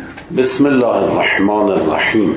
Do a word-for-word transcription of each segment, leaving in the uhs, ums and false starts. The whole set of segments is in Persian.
بسم الله الرحمن الرحیم.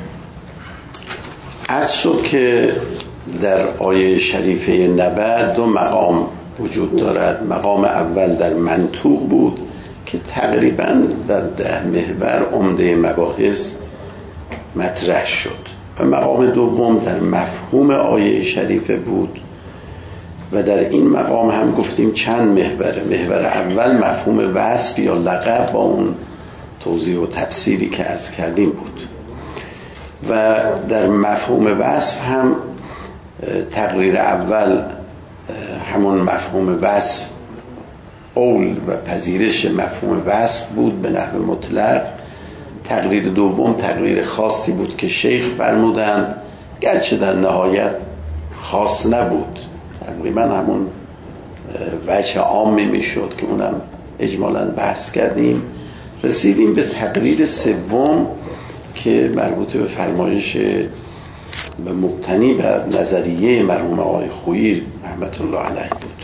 عرض شد که در آیه شریفه نبع دو مقام وجود دارد. مقام اول در منطوق بود که تقریبا در ده محور عمده مباحث مطرح شد و مقام دوم در مفهوم آیه شریفه بود و در این مقام هم گفتیم چند محوره. محور اول مفهوم وصف یا لقب با اون توضیح و تفسیری که عرض کردیم بود و در مفهوم وصف هم تقریر اول همون مفهوم وصف قول و پذیرش مفهوم وصف بود به نحو مطلق. تقریر دوم تقریر خاصی بود که شیخ فرمودند، گرچه در نهایت خاص نبود، تقریبا همون وجه عامی میشد که اونم اجمالاً بحث کردیم. رسیدیم به تقریر سوم که مربوط به فرمایش و مبتنی بر نظریه مرحوم آقای خویی رحمت الله علیه بود.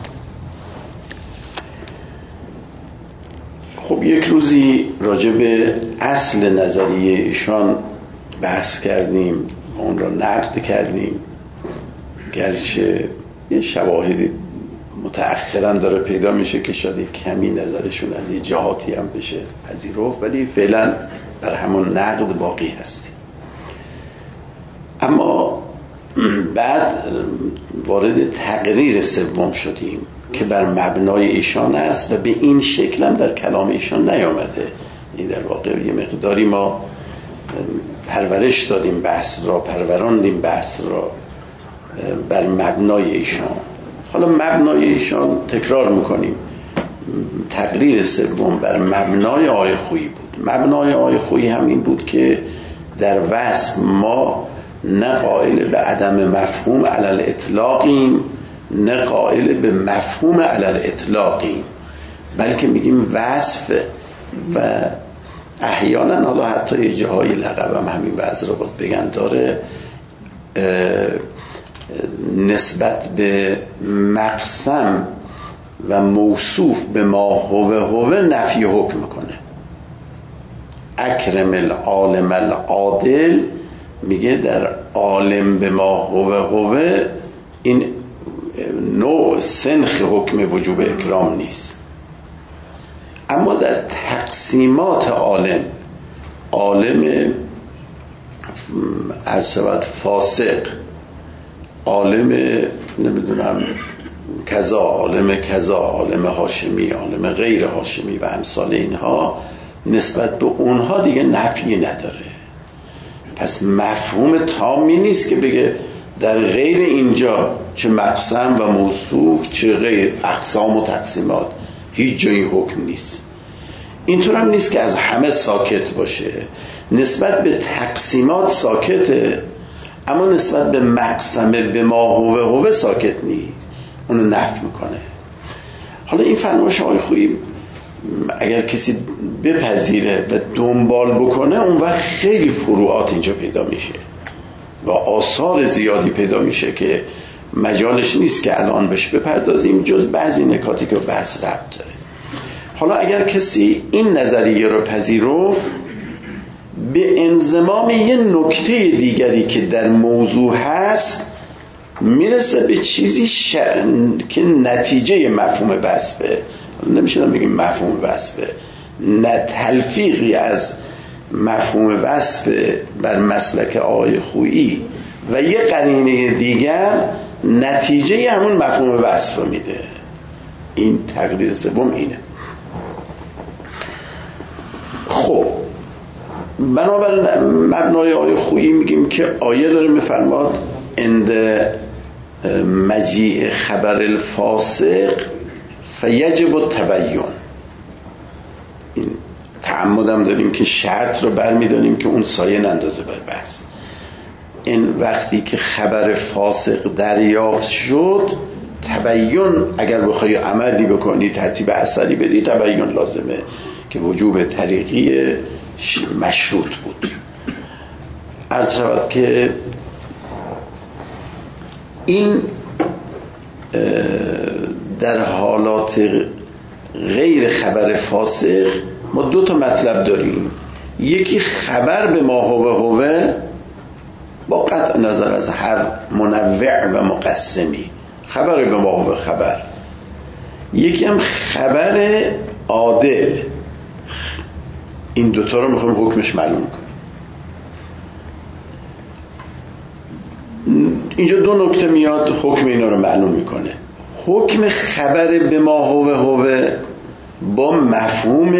خب یک روزی راجع به اصل نظریه ایشان بحث کردیم، اون را نقد کردیم، گرچه یه شواهدی متأخرا داره پیدا میشه که شاید کمی نظرشون از یه جهاتی هم بشه پذیرفت، ولی فعلا بر همون نقد باقی هستیم. اما بعد وارد تقریر سوم شدیم که بر مبنای ایشان است و به این شکل هم در کلام ایشان نیامده. این در واقع یه مقداری ما پرورش دادیم بحث را، پروراندیم بحث را بر مبنای ایشان. حالا مبنای ایشان تکرار میکنیم، تقریر سوم بر مبنای آقای خویی بود. مبنای آقای خویی هم این بود که در وصف ما نه قائل به عدم مفهوم علل اطلاقیم نه قائل به مفهوم علل اطلاقیم، بلکه میگیم وصف و احیانا حالا حتی یه جاهای لقب هم همین وضع رو باید بگن داره نسبت به مقسم و موصوف به ما هو هو نفی حکم کنه. اکرم العالم العادل میگه در عالم به ما هو هو این نوع سنخ حکم وجوب اکرام نیست، اما در تقسیمات عالم، عالم عرصبت فاسق، عالم نمیدونم کذا، عالم کذا، عالم هاشمی، عالم غیر هاشمی و امثال اینها، نسبت به اونها دیگه نفی نداره. پس مفهوم تامی نیست که بگه در غیر اینجا چه مقسم و موصوف چه غیر اقسام و تقسیمات هیچ جایی حکم نیست. اینطور هم نیست که از همه ساکت باشه، نسبت به تقسیمات ساکته اما نسبت به مقسمه به ما هو هو ساکت نیست، اونو نفی میکنه. حالا این فرمایش آقای خویی اگر کسی بپذیره و دنبال بکنه اون وقت خیلی فروعات اینجا پیدا میشه و آثار زیادی پیدا میشه که مجالش نیست که الان بهش بپردازیم جز بعضی نکاتی که بحث ربط داره. حالا اگر کسی این نظریه رو پذیرفت، به انضمام یه نکته دیگری که در موضوع هست میرسه به چیزی ش... که نتیجه مفهوم وصفه. نمیشه بگیم مفهوم وصفه، نه تلفیقی از مفهوم وصف بر مسلک آقای خویی و یه قرینه دیگر نتیجه همون مفهوم وصف رو میده. این تقریر سوم اینه. خب بنابر مبنای آیه خویی میگیم که آیه داره میفرماد عند مجیء خبر الفاسق فیجب التبیین. این تعمدم داریم که شرط رو برمیداریم که اون سایه نندازه بر بحث. این وقتی که خبر فاسق دریافت شد، تبیین اگر بخوای عملی بکنی، ترتیب اثری بدی، تبیین لازمه که وجوب طریقی مشروط بود. عرض شود که این در حالات غیر خبر فاسق ما دو تا مطلب داریم. یکی خبر به ما هو هوه با قطع نظر از هر منوع و مقسمی، خبر به ما هو خبر. یکی هم خبر عادل. این دوتا رو میخوایم حکمش معلوم کنیم. اینجا دو نکته میاد حکم اینا رو معلوم میکنه. حکم خبر به ما هوه هوه با مفهوم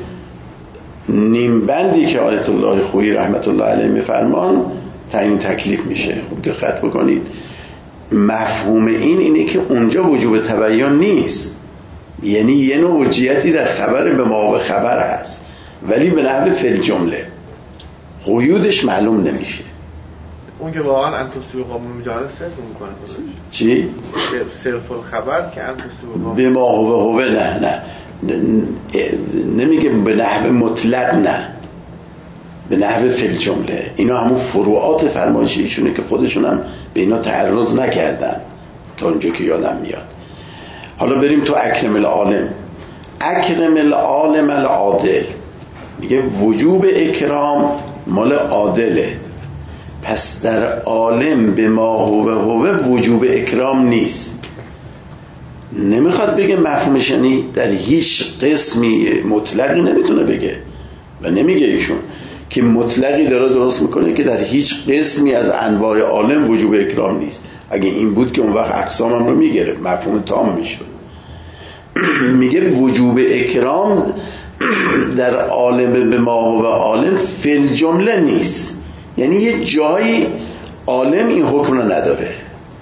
نیمبندی که آیت الله خویی رحمت الله علیه میفرمان تعیین تکلیف میشه. خوب دقت بکنید، مفهوم این اینه که اونجا وجوب تبیین نیست، یعنی یه نوع وجیتی در خبر به ما هوه خبر هست ولی به نحو فی الجمله قیودش معلوم نمیشه. اون که واقعا انتوسیو قامون مجاهده صرف میکنه. چی؟ صرف الخبر که انتوسیو قامون به ما هوه هوه نه نه نمیگه به نحو مطلق، نه به نحو فی الجمله. اینا همون فروعات فرمایش ایشونه که خودشون هم به اینا تعرض نکردن تا اونجا که یادم میاد. حالا بریم تو اکرم العالم. اکرم العالم العادل میگه وجوب اکرام مال عادله، پس در عالم به ما هوه هوه وجوب اکرام نیست. نمیخواد بگه مفهومش یعنی در هیچ قسمی مطلقی نمیتونه بگه و نمیگه ایشون که مطلقی داره درست میکنه که در هیچ قسمی از انواع عالم وجوب اکرام نیست. اگه این بود که اون وقت اقسام هم رو میگیره، مفهوم تام میشد. میگه وجوب اکرام در عالم به ما هوه عالم فی الجمله نیست، یعنی یه جایی عالم این حکم رو نداره.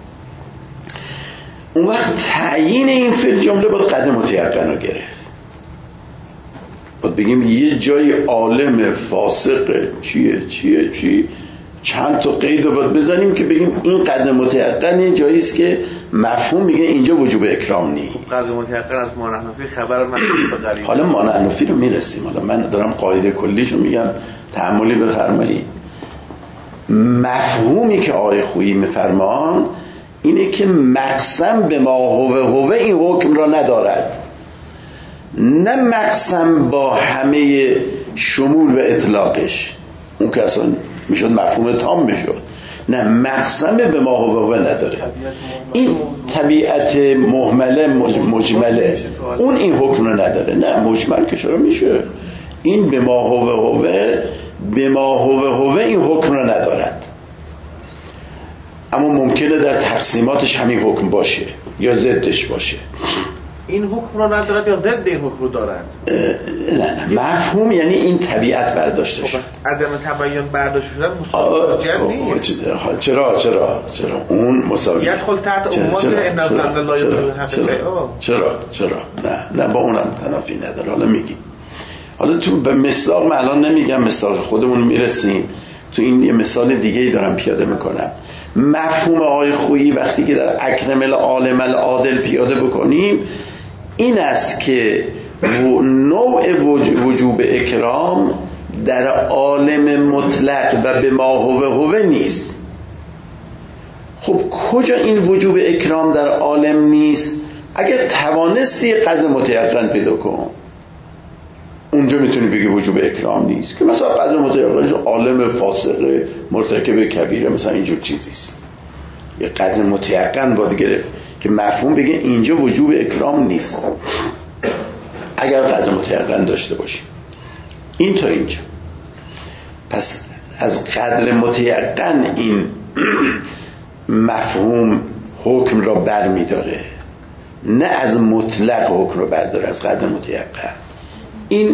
اون وقت تعیین این فی الجمله باید قدم متیقن رو گرفت. باید بگیم یه جای عالم فاسق چیه چیه چی چند تا قید رو باید بزنیم که بگیم این قدم متیقن یه جایی است که مفهوم میگه اینجا وجوب اکرام نیست. قدم متیقن از مانحنفی خبر من غریب. حالا مانحنفی رو میرسیم. حالا من دارم قاعده کلیشو میگم، تأملی بفرمایید. مفهومی که آقای خویی میفرمان اینه که مقسم به ما هوه هوه این حکم را ندارد، نه مقسم با همه شمول و اطلاقش، اون که اصلا میشد مفهوم تام میشد. نه، مقسم به ما هوه هوه نداره. این طبیعت مهمله مجمله، اون این حکم را نداره. نه مجمل که چرا میشه؟ این به ما هوه هوه به ما هوه هوه این حکم را ندارد، اما ممکنه در تقسیماتش همین حکم باشه یا ضدش باشه. این حکم رو ندارد یا ضد این حکم رو دارد؟ نه نه، مفهوم یعنی این طبیعت برداشته شد. عدم تبیین برداشته شدن مساوی نیست. چرا چرا چرا اون مساوی یدخل تحت عنوان ان الظن لا یغنی الحق شیئا. چرا چرا نه نه با اونم تنافی نداره. حالا میگیم، حالا تو به مثال من الان نمیگم، مثال خودمون میرسیم. تو این یه مثال دیگه ای دارم پیاده میکنم. مفهوم آقای خویی وقتی که در اکرم العالم العادل پیاده بکنیم این است که نوع وجوب اکرام در عالم مطلق و به ما هوه هوه نیست. خب کجا این وجوب اکرام در عالم نیست؟ اگر توانستی قدر متیقن پیدا کن، اونجا میتونی بگی وجوب اکرام نیست. که مثلا قدر متیقنش عالم فاسق مرتکب کبیره، مثلا اینجور چیزیست. یه قدر متیقن باید گرفت که مفهوم بگه اینجا وجوب اکرام نیست، اگر قدر متیقن داشته باشیم. این تا اینجا. پس از قدر متیقن این مفهوم حکم را بر می داره، نه از مطلق حکم را برداره، از قدر متیقن. این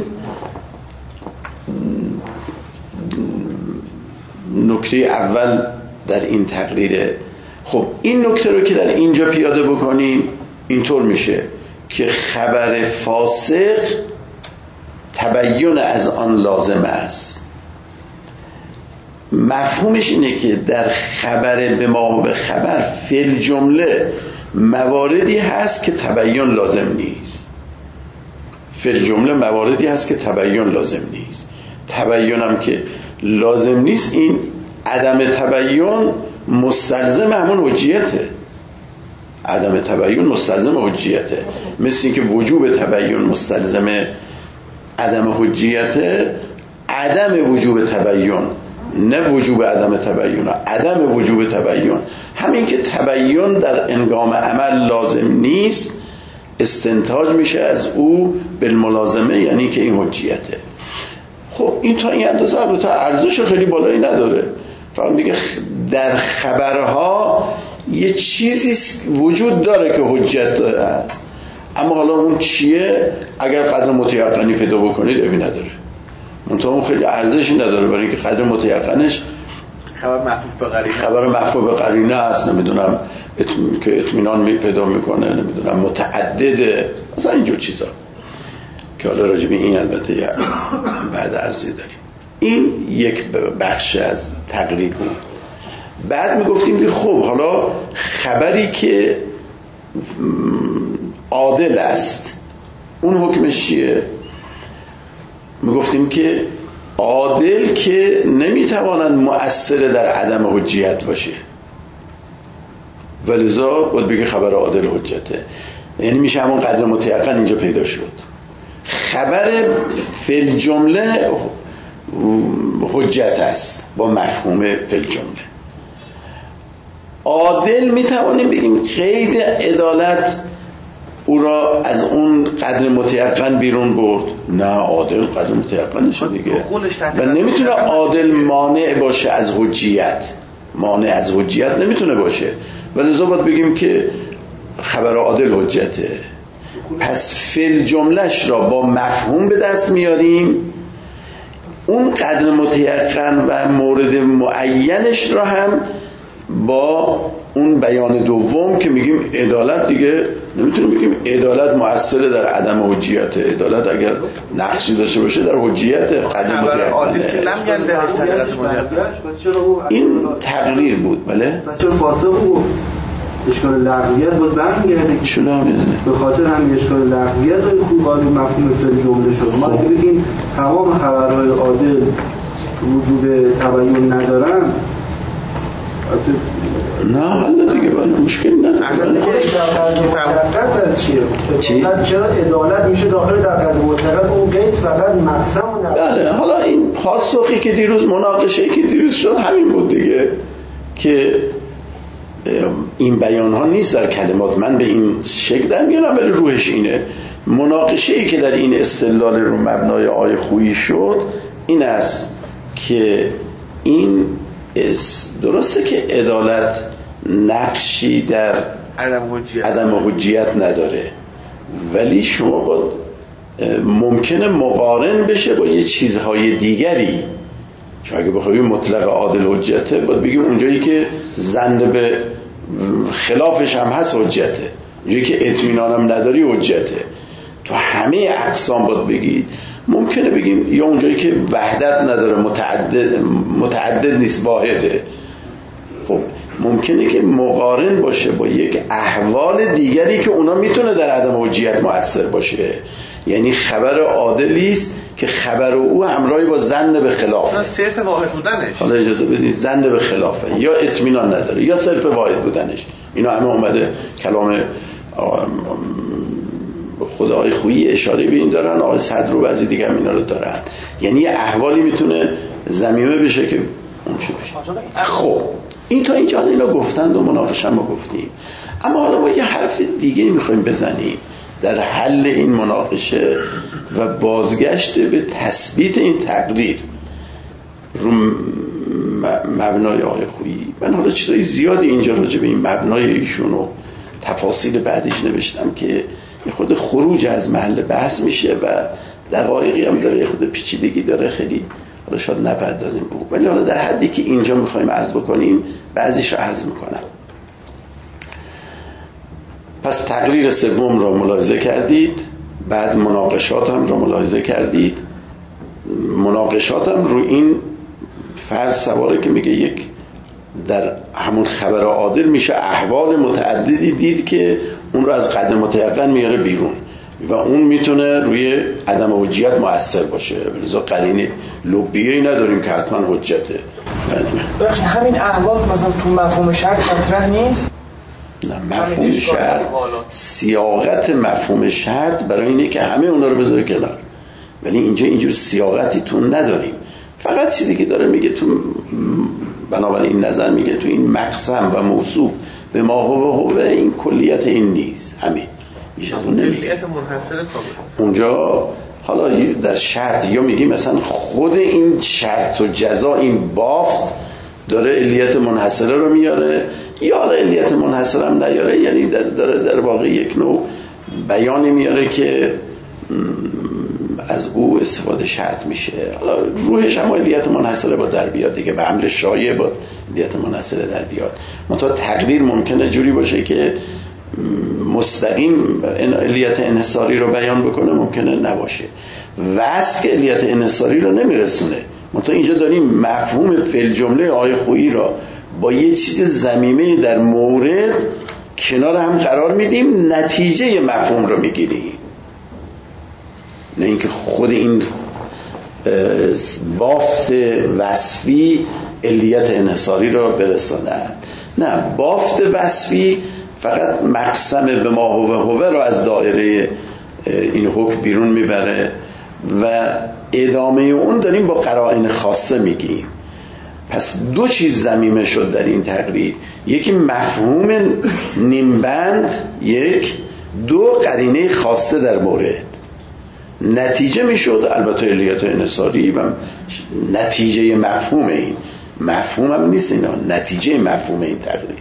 نکته اول در این تقریره. خب این نکته رو که در اینجا پیاده بکنیم اینطور میشه که خبر فاسق تبیین از آن لازم است. مفهومش اینه که در خبر به ما به خبر فی الجمله مواردی هست که تبیین لازم نیست. فی الجمله مواردی هست که تبیین لازم نیست. تبیین هم که لازم نیست، این عدم تبیین مستلزم همون حجیته. عدم تبیین مستلزم حجیته. مثل این که وجوب تبیین مستلزم عدم حجیت عدم وجوب تبیین، نه وجوب عدم تبیین، عدم وجوب تبیین. همین که تبیین در انگام عمل لازم نیست استنتاج میشه از او بالملازمه، یعنی که این حجیته. خب این تا این اندازه البته ارزش خیلی بالایی نداره، فقط میگه در خبرها یه چیزی وجود داره که حجت هست، اما حالا اون چیه اگر قدر متیقنی پیدا بکنید ابی نداره، منتها اون خیلی ارزشی نداره، برای اینکه قدر متیقنش خبر محفوظ به قرینه، خبر محفوظ به قرینه است، نمیدونم اتم... که اطمینان می پیدا میکنه، نمیدونم متعدده، مثلا اینجور چیزا که حالا راجع به این البته بعد عرضی داریم. این یک بخش از تقریب بود. بعد میگفتیم که خب حالا خبری که عادل است اون حکمش چیه؟ میگفتیم که عادل که نمیتواند مؤثر در عدم حجیت باشه، ولذا باید بگه خبر عادل حجته، یعنی میشه همون قدر متیقن اینجا پیدا شد. خبر فی الجمله حجت است با مفهوم فی الجمله. عادل میتوانیم بگیم قید عدالت او را از اون قدر متیقن بیرون برد، نه عادل قدر متیقن نشه دیگه، و نمیتونه عادل مانع باشه از حجیت، مانع از حجیت نمیتونه باشه، ولی لذا باید بگیم که خبر عادل حجته. پس فعل جملهش را با مفهوم به دست میاریم، اون قدر متیقن و مورد معینش را هم با اون بیان دوم که میگیم عدالت دیگه نمیتونیم بگیم عدالت مؤثره در عدم حجیت، عدالت اگر نقشی داشته باشه در حجیت قدر متیقنه. این تقریر بود. بله پس چرا فاسق بود؟ اشکال لغویت باز برمیگرده که چرا به خاطر همین اشکال لغویت رو خوب قابل مفهوم فعل جمله شد. ما اگه بگیم تمام خبرهای عادل وجود تبیین ندارن، نه حالا دیگه بالا مشکل نداره. عدالت چیه؟ عدالت چرا عدالت میشه داخل در قدر مطلق اون قید فقط مقسم و نقص. بله حالا این پاسخی که دیروز مناقشه‌ای که دیروز شد همین بود دیگه، که این بیان ها نیست در کلمات، من به این شکل در میارم ولی روحش اینه. مناقشه‌ای که در این استدلال رو مبنای آیه خویی شد این است که این درسته که عدالت نقشی در عدم حجیت نداره، ولی شما باید ممکنه مقارن بشه با یه چیزهای دیگری، چون اگه بخوایم مطلق عادل حجته باید بگیم اونجایی که ظن به خلافش هم هست حجته، اونجایی که اطمینانم نداری حجته. تو همه اقسام باید بگید. ممکنه بگیم یا اونجایی که وحدت نداره، متعدد متعدد نیست، واحده. خب ممکنه که مقارن باشه با یک احوال دیگری که اونا میتونه در عدم حجیت مؤثر باشه، یعنی خبر عادلی است که خبر او همراهی با ظن به خلاف، صرف واحد بودنش، حالا اجازه بدید ظن به خلافه، یا اطمینان نداره یا صرف واحد بودنش. اینا همه اومده کلام خدای خویی اشاره به این دارن، آقای صدر و بعضی دیگه هم اینا رو دارن، یعنی یه احوالی میتونه ضمیمه بشه که اون چه بشه. خب این تا اینجا اینا گفتند و مناقشه ما گفتیم، اما حالا ما یه حرف دیگه میخوایم بزنیم در حل این مناقشه و بازگشت به تثبیت این تقریر رو مبنای آقای خویی. من حالا چیزای زیادی اینجا راجع به این مبنای ایشون و تفاصیل بعدش نوشتم که خود خروج از محل بحث میشه و دقایقی هم داره، خود پیچیدگی داره، خیلی حالا شاید نپردازیم بود، ولی حالا در حدی که اینجا میخوایم عرض بکنیم بعضیش رو عرض میکنم. پس تقریر سوم را ملاحظه کردید، بعد مناقشات هم را ملاحظه کردید. مناقشات هم رو این فرض سواره که میگه یک در همون خبر عادل میشه احوال متعددی دید که اون رو از قدر متیقن میاره بیرون و اون میتونه روی عدم حجیت مؤثر باشه، لذا قرینه لوبیه‌ای نداریم که حتما حجته. بخش همین احوال مثلا تو مفهوم شرط مطرح نیست. نه، مفهوم شرط، سیاقت مفهوم شرط برای اینه که همه اونا رو بذاره کنار، ولی اینجا اینجور سیاقتی تو نداریم. فقط چیزی که داره میگه تو بنابراین این نظر میگه تو این مقسم و موصوف به ما هو هو این کلیت این نیست، همین میشه تو نمیگه اونجا. حالا در شرط یا میگی مثلا خود این شرط و جزا این بافت داره علیت منحصره رو میاره، یا حالا علیت منحصره هم نیاره، یعنی در داره در واقع یک نوع بیانی میاره که از او استفاده شرط میشه. حالا روحش هم علیت منحصره با در بیاد دیگه، به عمل شایع با علیت منحصره در بیاد. منتها تقدیر ممکنه جوری باشه که مستقیم علیت انحصاری رو بیان بکنه، ممکنه نباشه. وصف که علیت انحصاری رو نمیرسونه. منتها اینجا داریم مفهوم فعل جمله آقای خویی را با یه چیز ضمیمه در مورد کنار هم قرار میدیم، نتیجه مفهوم رو میگیریم، نه اینکه خود این بافت وصفی علیت انحصاری را برساند. نه، بافت وصفی فقط مقسم به ما هو هو را از دایره این حکم بیرون میبره و ادامه اون داریم با قرائن خاصه میگیم. پس دو چیز ضمیمه شد در این تقریر، یکی مفهوم نیمبند، یک دو قرینه خاصه در مورد. نتیجه میشد البته علیت انحصاری و نتیجه مفهوم این مفهوم هم نیست، اینا نتیجه مفهوم این تقریر.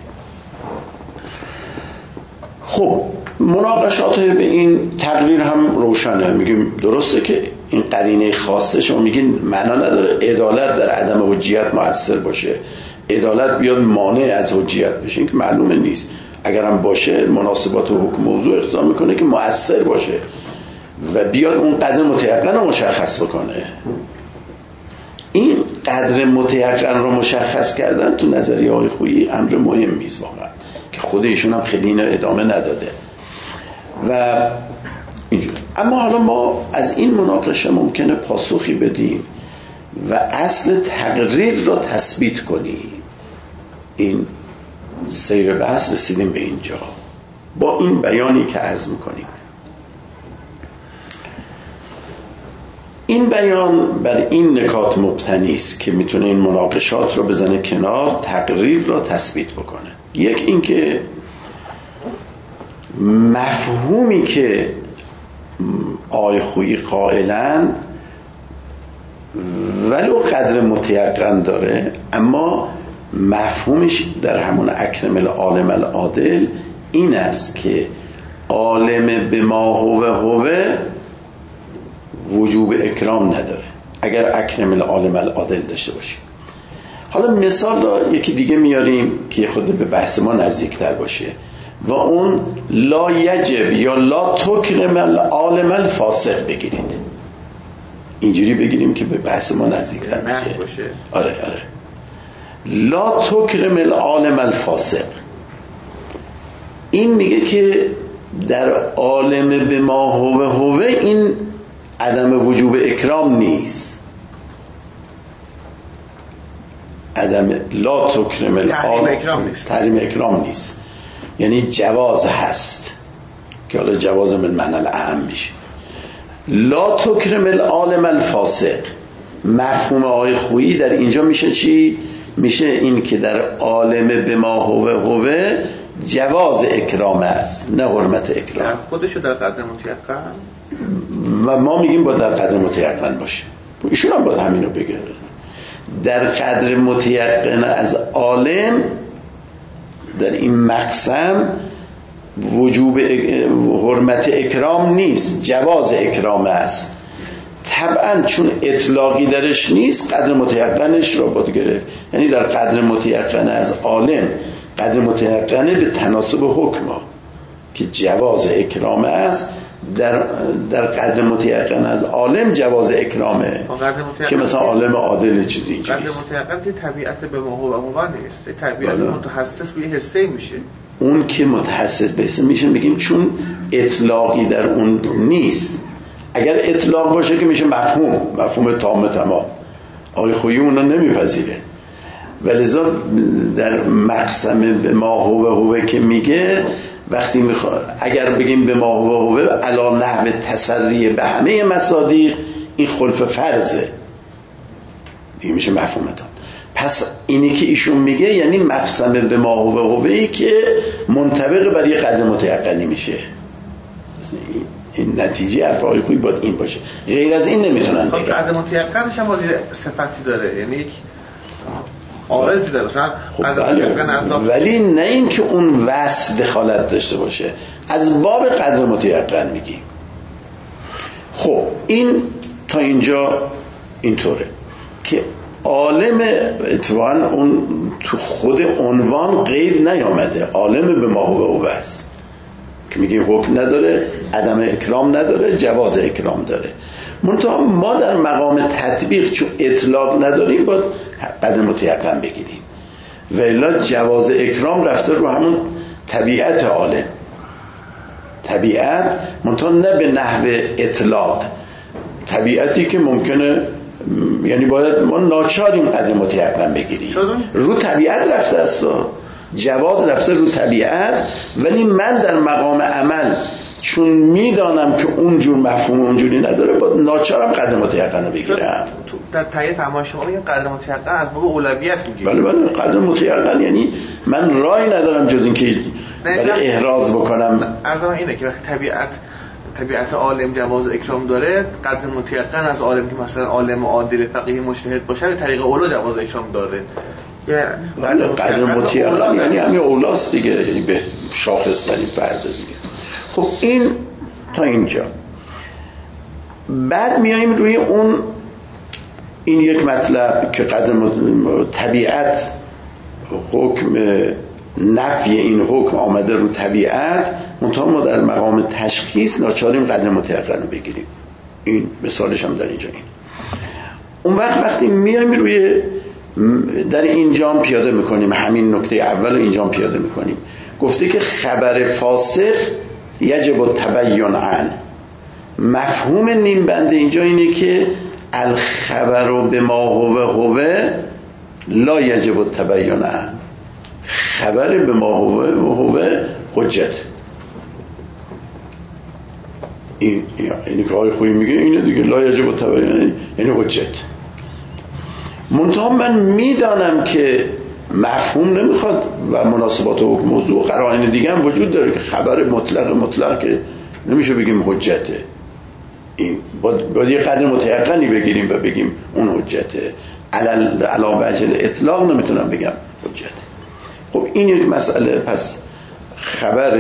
خب مناقشات به این تقریر هم روشنه. میگیم درسته که این قرینه خاصه، شما میگین معنا نداره عدالت در عدم حجیت مؤثر باشه، عدالت بیاد مانع از حجیت بشه، این که معلومه نیست. اگر هم باشه مناسبات و حکم موضوع اقتضا میکنه که مؤثر باشه و بیاد اون قدر متیقن رو مشخص بکنه. این قدر متیقن رو مشخص کردن تو نظریه های خویی امر مهمی است واقعا، که خود ایشون هم خیلی اینو ادامه نداده و اینجور. اما حالا ما از این مناقشه ممکنه پاسخی بدیم و اصل تقریر رو تثبیت کنیم. این سیر بحث رسیدیم به اینجا با این بیانی که عرض میکنیم. این بیان بر این نکات مبتنی است که میتونه این مناقشات رو بزنه کنار، تقریر رو تثبیت بکنه. یک این که مفهومی که آقای خویی قائلن ولو قدر متیقن داره، اما مفهومش در همون اکرم العالم العادل این است که عالم به ما هو هو وجوب اکرام نداره اگر اکرم العالم العادل داشته باشیم. حالا مثال را یکی دیگه میاریم که خود به بحث ما نزدیکتر باشه و اون لا یجب یا لا تکرم العالم الفاسق بگیرید. اینجوری بگیریم که به بحث ما نزدیکتر باشه. آره آره لا تکرم العالم الفاسق. این میگه که در عالم به ما هو هو این عدم وجوب اکرام نیست. عدم لا تکرم العالم اکرام نیست، تحریم اکرام نیست، یعنی جواز هست که حالا جواز من معنی الاعم میشه. لا تکرم العالم الفاسق، مفهوم آقای خویی در اینجا میشه چی؟ میشه این که در عالم به ما هو هو جواز اکرام است، نه حرمت اکرام. در خودشو در قدر متیقن و ما میگیم با در قدر متیقن باشه. ایشون هم باید همینو بگه. در قدر متیقن از عالم در این مقسم وجوب حرمت اکرام نیست، جواز اکرام است. طبعا چون اطلاقی درش نیست قدر متیقنش را باید گرفت. یعنی در قدر متیقن از عالم قدر متیقنه به تناسب حکم ها که جواز اکرام است، در در قدر متیقن از عالم جواز اکرامه که مثلا عالم عادل چیزی اینجوری است. قدر متیقن که طبیعت به ما هو هو نیست، طبیعت متحسس به حسه میشه. اون که متحسس به حسه میشه میگیم چون اطلاقی در اون نیست. اگر اطلاق باشه که میشه مفهوم مفهوم تام تمام. آقای خویی اونا نمیپذیره. ولذا در مقسم به ما هو هو که میگه وقتی میخواد اگر بگیم به ما هو هو علی نحو تسری به همه مصادیق، این خلف فرضه دیگه، میشه مفهومتون. پس اینی که ایشون میگه یعنی مقسم به ما هو هوی که منطبق بر یه قدر متیقنی میشه. این نتیجه حرف آقای خویی باید این باشه، غیر از این نمیتونن بگن. قدر متیقنش هم بازی صفتی داره، یعنی یک عارضی داره مثلا. خب بله. ولی نه این که اون وصف دخالت داشته باشه، از باب قدر متیقن میگیم. خب این تا اینجا اینطوره که عالم اتفاقا اون تو خود عنوان قید نیامده، عالم به ما هو هو است که میگیم حکم نداره، عدم اکرام نداره، جواز اکرام داره. منتها ما در مقام تطبیق چون اطلاق نداریم باید قدر متیقن بگیریم، و الا جواز اکرام رفته رو همون طبیعت عالم، طبیعت منتها نه به نحو اطلاق، طبیعتی که ممکنه یعنی باید ما ناچاریم قدر متیقن بگیریم. رو طبیعت رفته است، جواز رفته رو طبیعت، ولی من در مقام عمل چون میدانم که اونجور مفهوم اونجوری نداره با ناچارم قدر متیقن رو بگیرم. در تایید فرمان شما این قدر متیقن از باب اولویت میگیم. بله بله، قدر متیقن یعنی من راهی ندارم جز این که برای احراز بکنم. عرضم اینه که وقتی طبیعت طبیعت عالم جواز اکرام داره، قدر متیقن از عالم که مثلا عالم عادل فقیه مجتهد باشه به طریق اولا جواز اکرام داره. بله قدر متیقن یعنی همین اولاست دیگه، یعنی به شاخص ترین فرد دیگه. خب این تا اینجا. بعد میاییم روی اون این یک مطلب که قدر طبیعت حکم نفی این حکم آمده رو طبیعت، منتها ما در مقام تشخیص ناچاریم قدر متیقن رو بگیریم. این مثالش هم در اینجا. این اون وقت وقتی میایم روی در اینجا پیاده میکنیم همین نکته اول اینجا پیاده میکنیم، گفته که خبر فاسق یجب التبیین عن. مفهوم نیم بنده اینجا اینه که الخبر به ما هو هو لا یجب التبیین عن. خبر به ما هو هو حجت. این یعنی که آقای خویی میگه اینه دیگه، لا یجب التبیین یعنی حجت. منتها من میدانم که مفهوم نمیخواد و مناسبات و موضوع قرائن دیگه هم وجود داره که خبر مطلق مطلق که نمیشه بگیم حجته. این باید یه قدر متیقنی بگیریم و بگیم اون حجته. علا وجه اطلاق نمیتونم بگم حجته. خب این یک مسئله. پس خبر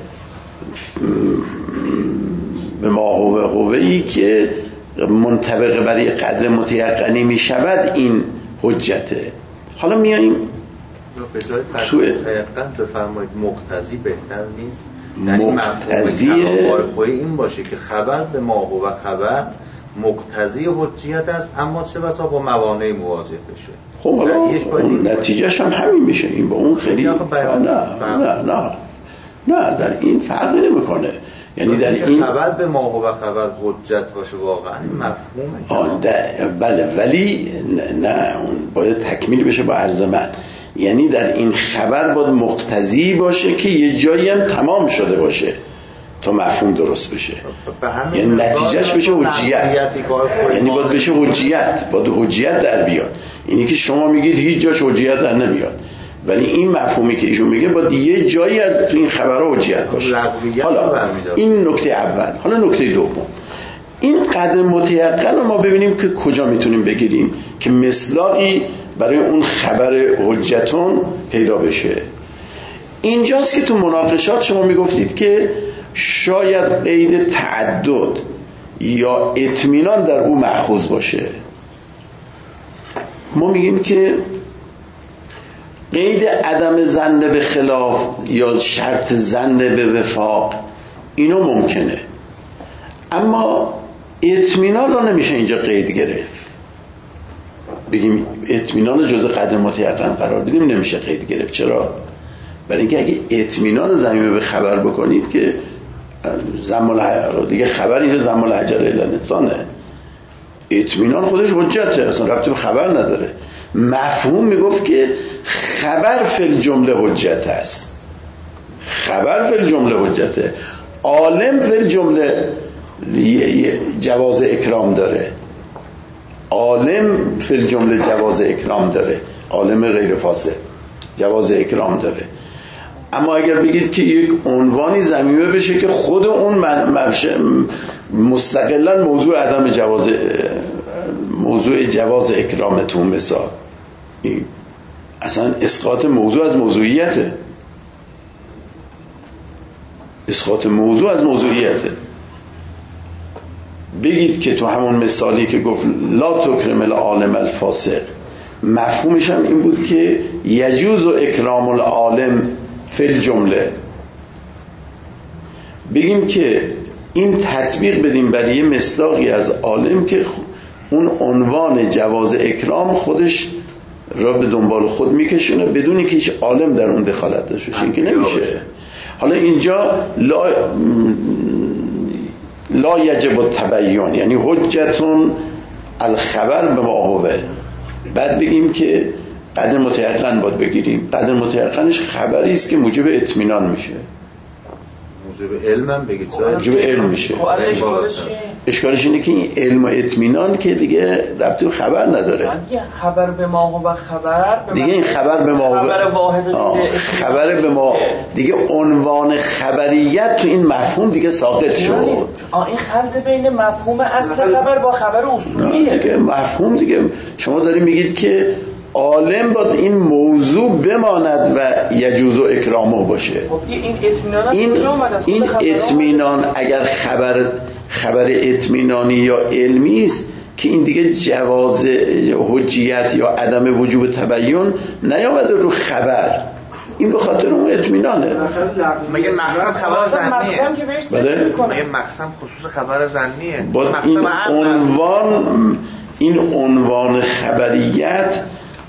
به ما هو هویی که منطبق برای قدر متیقنی می شود این حجته. حالا میاییم به جای قدر متیقن بفرمایید مقتضی بهتر نیست؟ مقتضی این باشه که خبر به ما هو خبر مقتضی حجیت است، اما چه بسا با موانع مواجه بشه. خب حالا نتیجهش هم همین میشه. این با اون خیلی نه نه نه نه در این فرق نمیکنه. یعنی در این خبر به ما هو خبر حجت باشه واقعا مفهومه. بله ولی نه اون باید تکمیل بشه با عرض من. یعنی در این خبر باید مقتضی باشه که یه جایی هم تمام شده باشه تا مفهوم درست بشه. یعنی نتیجهش بشه حجیت. یعنی باید بشه حجیت، باید حجیت در بیاد. اینی که شما میگید هیچ جاش حجیت در نمیاد، ولی این مفهومی که ایشون میگه باید یه جایی از تو این خبرها حجیت باشه. حالا این نکته اول. حالا نکته دوم، این قدر متیقن رو ما ببینیم که کجا میتونیم بگیریم که مصداقی برای اون خبر حجتون پیدا بشه. اینجاست که تو مناقشات شما میگفتید که شاید قید تعدد یا اطمینان در او مأخوذ باشه. ما میگیم که قید عدم ظن به خلاف یا شرط ظن به وفاق اینو ممکنه، اما اطمینان رو نمیشه اینجا قید گرفت. بگیم اطمینان جزء قدر متیقن قرار بدیم نمیشه قید گرفت. چرا؟ برای اینکه اگه اطمینان ضمیمه به خبر بکنید که زمال دیگه خبر اینجا زمال حجر الانسانه، اطمینان خودش حجته، اصلا ربطی به خبر نداره. مفهوم میگفت که خبر فی الجمله حجت است، خبر فی الجمله حجته، عالم فی الجمله جواز اکرام داره. عالم فی الجمله جواز اکرام داره، عالم غیر فاسق جواز اکرام داره. اما اگر بگید که یک عنوانی ضمیمه بشه که خود اون مستقلا موضوع عدم جواز موضوع جواز اکرام تو مثال، این اصلا اسقاط موضوع از موضوعیته، اسقاط موضوع از موضوعیته. بگید که تو همون مثالی که گفت لا تکرم العالم الفاسق، مفهومش هم این بود که یجوز و اکرام العالم فی الجمله. بگیم که این تطبیق بدیم برای مصداقی از عالم که اون عنوان جواز اکرام خودش را به دنبال خود میکشونه بدون که هیچ عالم در اون دخالت داشته باشه. این که نمیشه. حالا اینجا لا لا یجب التبیین، یعنی حجتون الخبر به ما هوه. بعد بگیم که قدر متیقن باید بگیریم. قدر متیقنش خبری است که موجب اطمینان میشه، موجب علم هم بگید موجب علم میشه. اشکالش اینه که این علم و اطمینان که دیگه ربطی به خبر نداره. دیگه خبر به ما و خبر دیگه این خبر به ما خبر واحد خبر به ما دیگه عنوان خبریت تو این مفهوم دیگه ساقط شد. این خلط بین مفهوم اصل خبر با خبر اصولیه دیگه. مفهوم دیگه شما دارید میگید که عالم باید این موضوع بماند و یجوز و اکرامه باشه. این اطمینان این, این اطمینان اگر خبر خبر اطمینانی یا علمی است که این دیگه جواز حجیت یا عدم وجوب تبیین نیامده رو خبر، این به خاطر اون اطمینانه. مگه مقصد خبر ظنیه؟ بله مگه مقصد خصوص خبر ظنیه؟ این عنوان این عنوان خبریت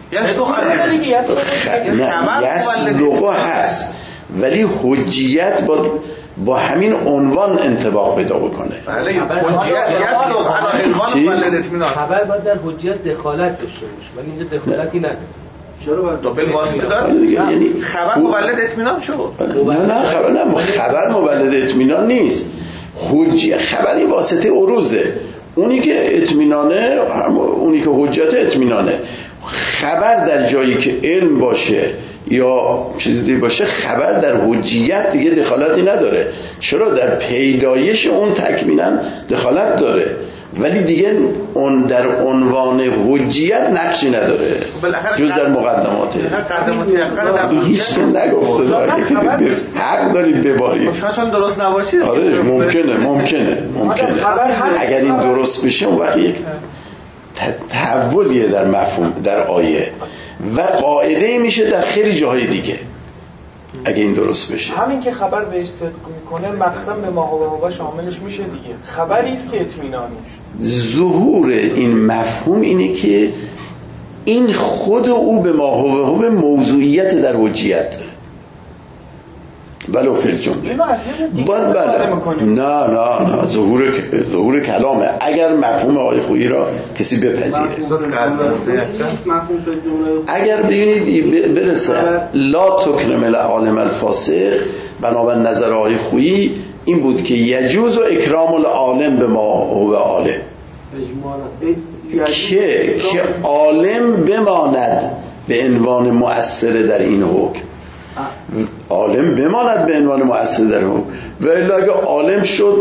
یسلقه هست، ولی حجیت با با همین عنوان انطباق پیدا بکنه. بله حجیت یسلقه عنوان اطمینان. خبر باید در حجیت دخالت داشته باشه ولی اینجا دخالتی نداره. چرا باید دوبل واسطه داره؟ یعنی خبر مولد اطمینان شد. نه نه خبر نه خبر مولد اطمینان نیست. حجیت خبری واسطه عروضه. اونی که اطمینانه، اونی که حجت اطمینانه. خبر در جایی که علم باشه یا چیزی باشه خبر در حجیت دیگه دخالتی نداره. چرا در پیدایش اون تکمیلا دخالت داره ولی دیگه اون در عنوان حجیت نقشی نداره جز در مقدماته. هیچ که نگفته داره حق دارید ببارید. شاید درست نباشید. آره ممکنه ممکنه ممکنه اگر این درست بشه اون وقت یک تحولیه در مفهوم در آیه و قاعده میشه در خیلی جاهای دیگه اگه این درست بشه. همین که خبر بهش صدق میکنه مقسم به ما هو هو شاملش میشه دیگه. خبری است که اطمینانی است. ظهور این مفهوم اینه که این خود او به ما هو هو موضوعیت در حجیت داره ولو فی الجمله. باید بله نه نه نه ظهور ظهور کلامه اگر مفهوم آیه خویی را کسی بپذیره. اگر ببینید برسه لا تکرم العالم الفاسق بنابر نظر آیه خویی این بود که یجوز و اکرام العالم به ما هو عالم که که عالم بماند به عنوان مؤثر در این حکم، عالم بماند به عنوان مؤثر در حکم. و الا اگه عالم شد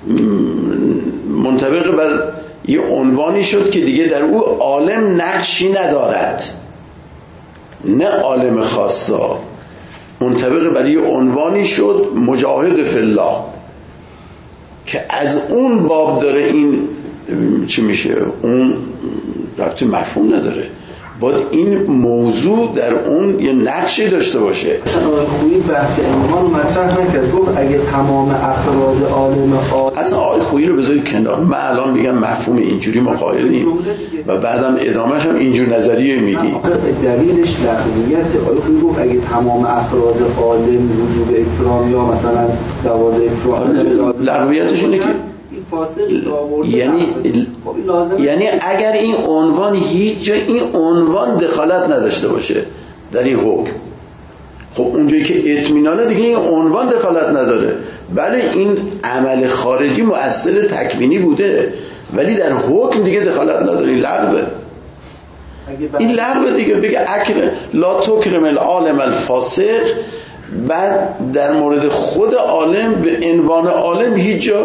منطبق بر یه عنوانی شد که دیگه در او عالم نقشی ندارد، نه عالم خاصا، منطبق بر یه عنوانی شد مجاهد فی الله که از اون باب داره این چی میشه، اون ربطی مفهوم نداره. باید این موضوع در اون یه نقشی داشته باشه. آقای خویی بحث عنوان رو مطرح نکرد، گفت اگه تمام افراد عالم عالم اصلا آقای خویی رو بذارید کنار. من الان میگم مفهوم اینجوری ما قائلیم و بعدم ادامهش هم اینجور نظریه میگی. دلیلش لغویت. آقای خویی گفت اگه تمام افراد عالم وجوب اکرام یا مثلا جواز اکرام، لغویتش اینه که یعنی یعنی اگر این عنوان هیچ جا این عنوان دخالت نداشته باشه در این حکم، خب اونجایی که اطمینانه دیگه این عنوان دخالت نداره. بله این عمل خارجی مؤثر تکوینی بوده ولی در حکم دیگه دخالت نداره، این لغوه. این لغوه دیگه. بگه اکر لا تکرم العالم الفاسق، بعد در مورد خود عالم به عنوان عالم هیچ جا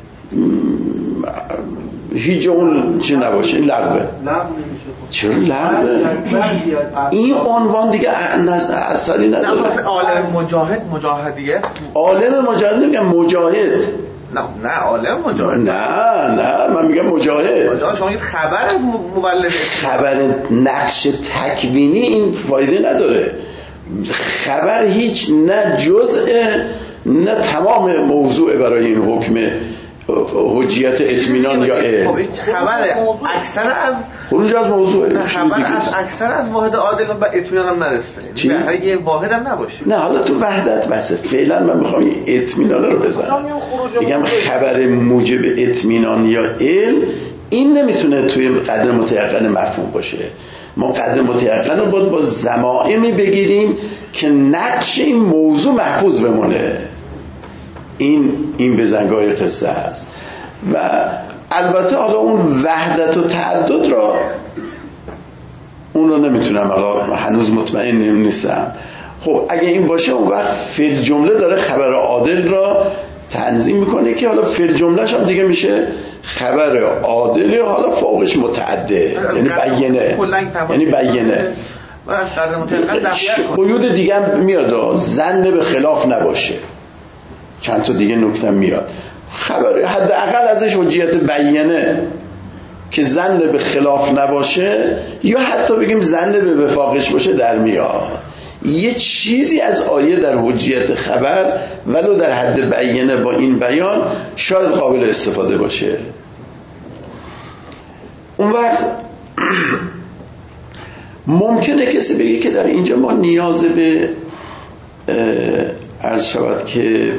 هیچ جا اون چی نباشه. این لغوه. چرا لغوه؟ این عنوان دیگه اثری نداره. نه عالم مجاهد مجاهدیت، عالم مجاهد نمیگم مجاهد. نه نه عالم مجاهد، نه نه من میگم مجاهد. مجاهد شما میگید خبر مولد، خبر نقش تکوینی این فایده نداره. خبر هیچ نه جزء نه تمام موضوع برای این حکم حجیت اطمینان یا علم. خب خبر اکثر از خروج از موضوع خبر از اکثر از واحد عادل و اطمینان هم نرسه، یعنی یه واحد هم نباشه. نه حالا تو وحدت بسه. فعلا من میخوام این اطمینان رو بزنم، بگم خبر موجب اطمینان یا علم این نمیتونه توی قدر متیقن مفهوم باشه. ما قدر متیقن رو باید با ضمائمی بگیریم که نقش این موضوع محفوظ بمونه. این این بزنگاه قصه است. و البته حالا اون وحدت و تعدد را اون رو نمیتونم، حالا هنوز مطمئن نیستم. خب اگه این باشه اون وقت فی جمله داره خبر عادل را تنظیم میکنه که حالا فی جملهش هم دیگه میشه خبر عادل، حالا فوقش متعدد، یعنی بیینه، یعنی بیینه. و از قدر متعقل نفیت قیود دیگه هم میاد، زن به خلاف نباشه، چند تا دیگه نکته میاد. خبر حداقل ازش حجیت بیینه که زن به خلاف نباشه یا حتی بگیم زن به وفاقش باشه در میاد. یه چیزی از آیه در حجیت خبر ولو در حد بیینه با این بیان شاید قابل استفاده باشه. اون وقت ممکنه کسی بگه که در اینجا ما نیاز به عرض شود که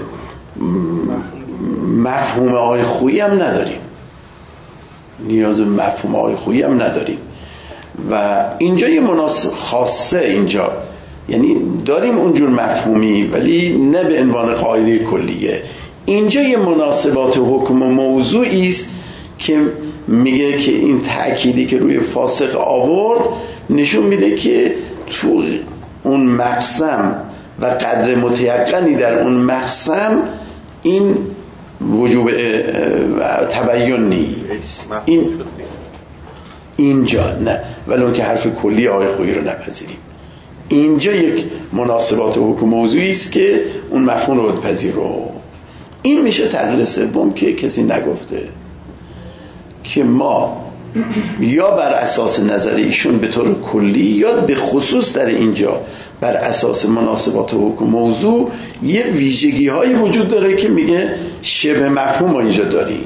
مفهوم آقای خویی هم نداریم، نیاز به مفهوم آقای خویی هم نداریم. و اینجا یه مناسب خاصه، اینجا یعنی داریم اونجور مفهومی ولی نه به عنوان قاعده کلیه. اینجا یه مناسبات حکم و موضوعی است که میگه که این تأکیدی که روی فاسق آورد نشون میده که تو اون مقسم و قدر متیقنی در اون مقسم این وجوب تبیین نیست. این اینجا نه، ولی اون که حرف کلی آقای خویی رو نپذیریم. اینجا یک مناسبات حکم موضوعی است که اون مفهوم رو پذیرو. این میشه تغییر سوم که کسی نگفته که ما یا بر اساس نظر ایشون به طور کلی یا به خصوص در اینجا بر اساس مناسبات حکم موضوع یه ویژگی هایی وجود داره که میگه شبه مفهوم ما اینجا داریم.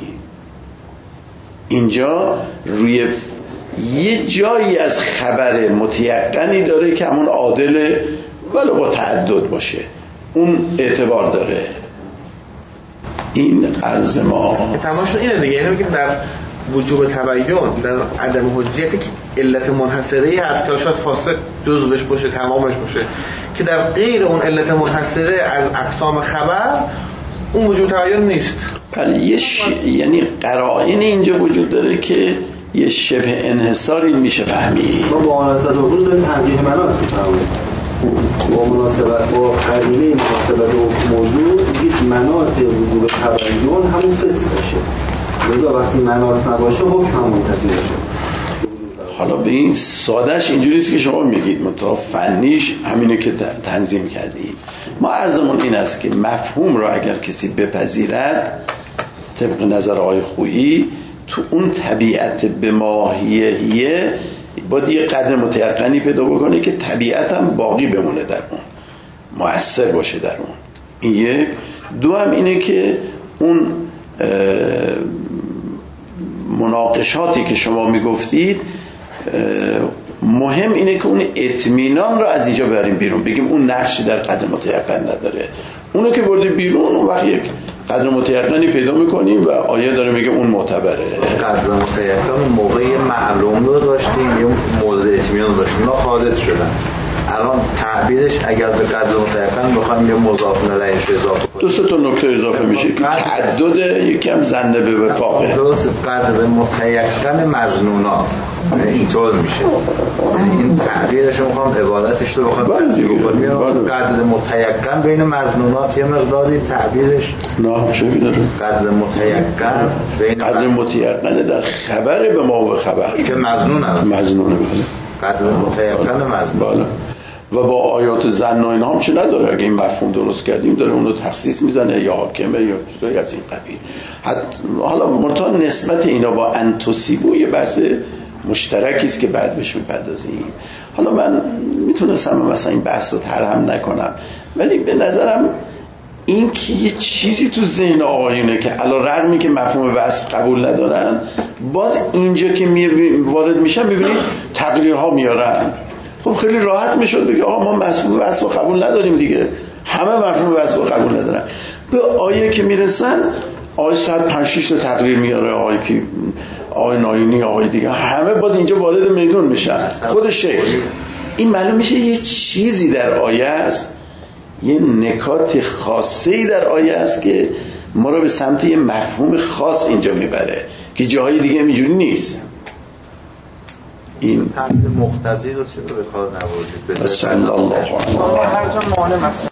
اینجا روی یه جایی از خبر متیقنی داره که همون عادل ولو با تعدد باشه، اون اعتبار داره. این عرض ما تماشا اینه دیگه، یعنی میگیم در وجوب تبیین، در عدم حجیتی که علت منحصره هست که شاید فاسق جزوش باشه تمامش باشه، که در غیر اون علت منحصره از اقسام خبر اون وجوب تبیین نیست. بله یه ش... یعنی قرائن اینجا وجود داره که یه شبه انحصاری میشه فهمید. ما با مناسبت حکم داریم تنقیح منات میفهمیم، با مناسبت با قرینه مناسبت حکم موضوع یک منات وجوب تبیین همون فسق باشه، لذا وقتی منات نباشه حکم هم منتفی باشه. حالا به این سادهش اینجوریست که شما میگید، منتها فنیش همینه که تنظیم کردیم. ما عرضمون این است که مفهوم را اگر کسی بپذیرد طبق نظر آقای خویی تو اون طبیعت به ماهیه باید یه قدر متیقنی پیدا بکنه که طبیعت هم باقی بمونه در اون، مؤثر باشه در اون. این یک. دو هم اینه که اون مناقشاتی که شما میگفتید مهم اینه که اون اطمینان رو از اینجا بریم بیرون، بگیم اون نقشی در قدر متیقن نداره. اونو که برده بیرون اون وقت یک قدر متیقنی پیدا میکنیم و آیه داره میگه اون معتبره. قدر متیقن موقعی معلوم رو داشتیم یا مورد اطمینان داشتیم، اونا خالد شدن. الان تعبیرش اگر به قدر متیقن بخوایم یه مضاف الیهش اضافه کنیم، دو سه تا نکته اضافه میشه که تعدد یکم زنده به وفاقه. درست، قدر متیقن مظنونات اینطور میشه. این تعبیرش رو میخوام عبارتش رو بخوام تصحیح کنیم. قدر متیقن بین مظنونات یه مقداری تعبیرش نه چه میداره؟ قدر متیقن بین قدر متیقن در خبر به ما و خبر که مظنون هست. مظنونه بله. قدر متیقن مظنون. بله. و با آیات ظن و اینا هم چه نداره. اگه این مفهوم درست کردیم داره اون رو تخصیص میزنه یا حاکمه یا چیزایی از این قبیل. حالا منتها نسبت اینا با انتوسیبو یه بحث مشترکی است که بعد بهش میپردازیم. حالا من میتونستم مثلا این بحث رو طرحم نکنم، ولی به نظرم این که یه چیزی تو ذهن آقایونه که علی رغمی که مفهوم وصف قبول ندارن، باز اینجا که می وارد میشن میبینید تقریرها میارن. خب خیلی راحت میشد بگه آقا ما مفهوم وصف رو قبول نداریم دیگه، همه مفهوم وصف رو قبول ندارن. به آیه که میرسن آیه صد پنج شش تا تقریر میاره، آیه که آیه نایینی آیه دیگه همه باز اینجا وارد میدون میشن. خود شیخ این معلوم میشه یه چیزی در آیه است، یه نکات خاصی در آیه است که ما رو به سمت یه مفهوم خاص اینجا میبره که جاهای دیگه اینجوری نیست. این تفسیر مقتضی رو چه به کار نبردید؟ صلی الله علیه و آله. هر جا مانع